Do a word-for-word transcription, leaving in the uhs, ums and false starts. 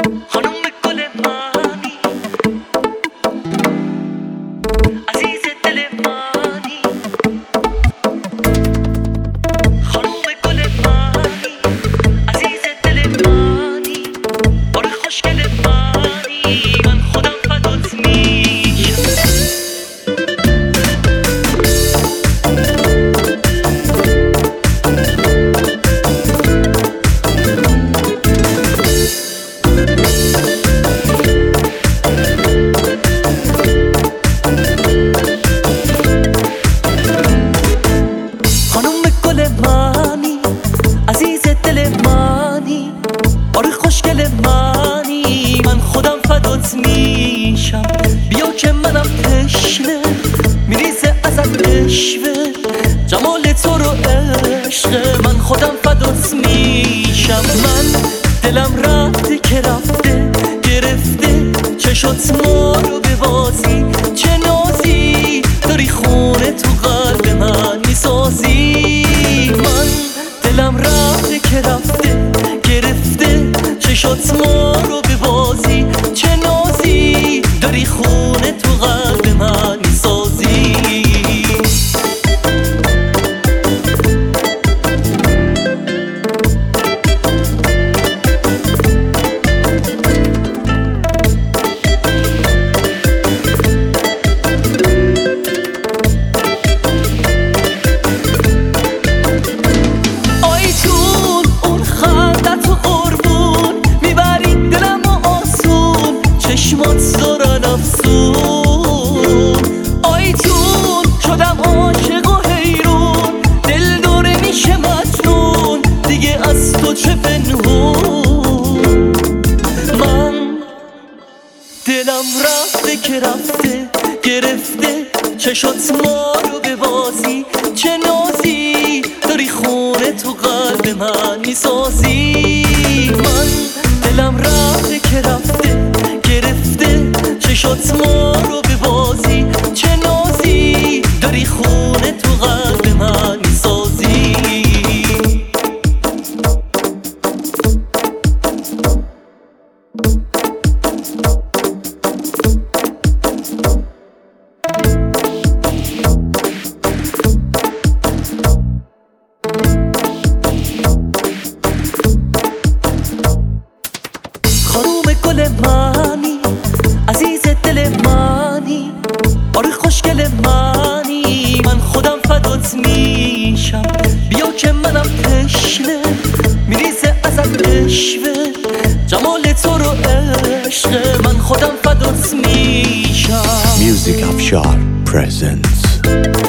خانم گل منی، عزیز دل منی. خانم گل منی، عزیز دل منی. آره خوشگل منی، من خودم فدات میشم. عزیز دل منی، آره خوشگل منی، من خودم فدات میشم. بیا که منم تشنه میریزه ازت عشوه، جمال تو رو عشق من خودم فدات میشم. من دلم رفته که رفته گرفته چشات ما رو به بازی، چه نازی داری خونه تو قلب من میسازی. من دلم رفته که رفته گرفته چشات ما رو به بازی، چه نازی داری خونه تو قلب من میسازی. چشمات دارن افسون، آیتون شدم عاشق و حیرون، دل داره میشه مجنون، دیگه از تو چه پنهون. من دلم رفته که رفته گرفته چشات ما رو به بازی، چه نازی داری خونه تو قلب من میسازی. من دلم رفته که رفته گرفته چشات ما رو به بازی، چه نازی داری خونه تو قلب من میسازی. گل منی، عزیز دل منی، آره خوشگل منی، من خودم فدات میشم. بیا که منم تشنه میریزه ازت عشوه، جمال تو رو عشق من خودم فدات میشم. Music Afshar presents